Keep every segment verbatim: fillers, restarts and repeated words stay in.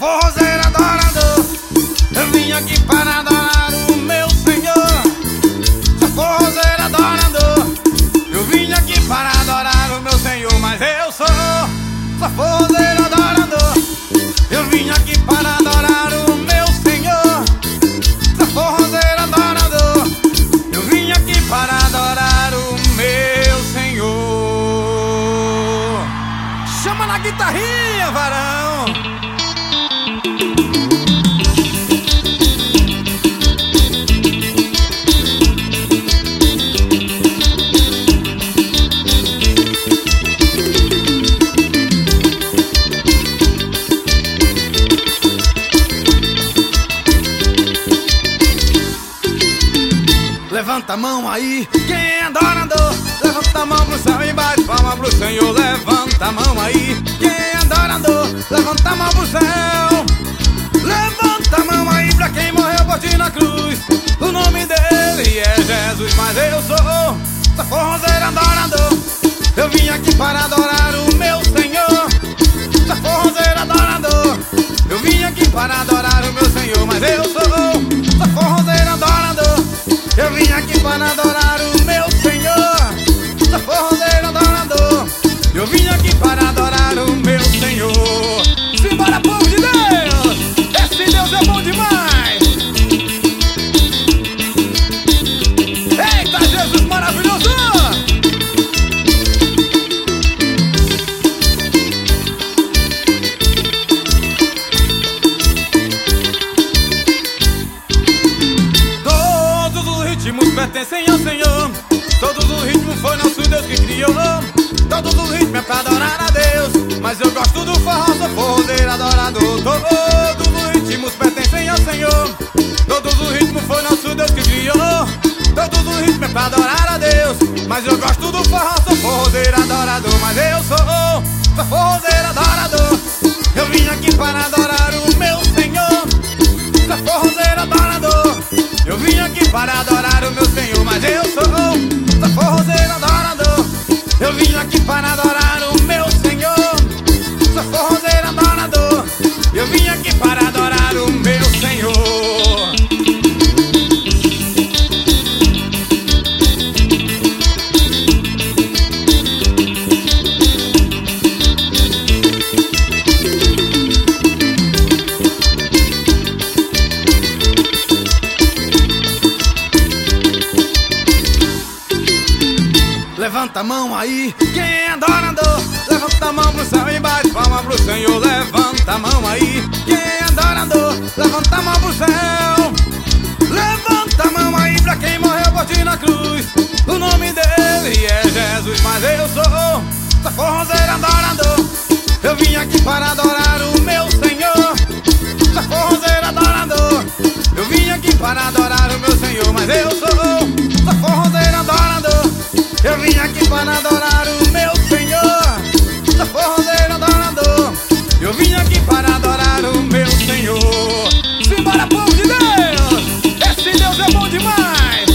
forrozeiro adorador, eu vim aqui para adorar o meu Senhor. Sou forrozeiro adorador, eu vim aqui para adorar o meu Senhor. Mas eu sou, sou forrozeiro adorador, eu vim aqui para adorar o meu Senhor. Sou forrozeiro adorador, eu vim aqui para adorar o meu Senhor. Chama na guitarrinha, varão. Levanta a mão aí, quem é adorador. Levanta a mão pro céu e bate palma pro Senhor. Levanta a mão aí, quem é adorador. Levanta a mão pro céu. Levanta a mão aí pra quem morreu por ti na cruz. O nome dele é Jesus. Mas eu sou, sou forrozeiro adorador, eu vim aqui para adorar o meu Senhor. Sou forrozeiro adorador, eu vim aqui para adorar o meu Senhor. Mas eu sou, sou forrozeiro adorador, eu vim aqui para adorar o meu Senhor. Sou forrozeiro adorador, eu vim aqui para adorar o meu Senhor. Simbora, povo de Deus, esse Deus é bom demais. Eita, Jesus maravilhoso. Pertencem ao Senhor, todos os ritmos foi nosso Deus que criou. Todos os ritmos é pra adorar a Deus, mas eu gosto do forró, sou forrozeiro adorador. Todos os ritmos pertencem ao Senhor, todos os ritmos foi nosso Deus que criou. Todos os ritmos é pra adorar a Deus, mas eu gosto do forró, sou forrozeiro adorador. Mas eu sou, sou forrozeiro adorador, eu vim aqui para adorar o meu Senhor. Sou forrozeiro adorador, eu vim aqui para adorar o meu Senhor. Mas eu sou, sou forrozeiro adorador, eu vim aqui para adorar o meu Senhor. Sou forrozeiro adorador, eu vim aqui para adorar o meu Senhor. Levanta a mão aí, quem é adorador. Levanta a mão pro céu e bate palma pro Senhor. Levanta a mão aí, quem é adorador. Levanta a mão pro céu. Levanta a mão aí pra quem morreu por ti na cruz. O nome dele é Jesus. Mas eu sou, sou forrozeiro adorador, eu vim aqui para adorar o meu Senhor. Sou forrozeiro adorador, eu vim aqui para adorar o meu Senhor. Mas eu sou, sou forrozeiro adorador, eu vim aqui para adorar o meu Senhor. Sou forrozeiro adorador, eu vim aqui para adorar o meu Senhor. Simbora, povo de Deus, esse Deus é bom demais.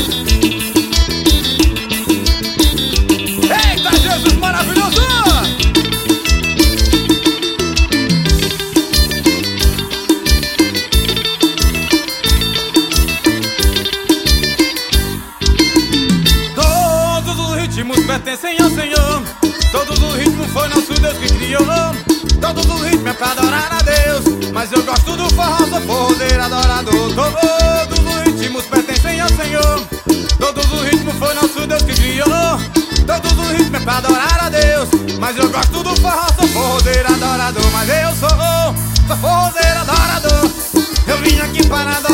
Eita, Jesus maravilhoso. Pertencem ao Senhor, todos os ritmos foi nosso Deus que criou. Todos os ritmos é pra adorar a Deus, mas eu gosto do forró, sou forrozeiro adorador. Todos os ritmos pertencem ao Senhor, todos os ritmos foi nosso Deus que criou. Todos os ritmos é pra adorar a Deus, mas eu gosto do forró, sou forrozeiro adorador. Mas eu sou, sou forrozeiro adorador, eu vim aqui para adorar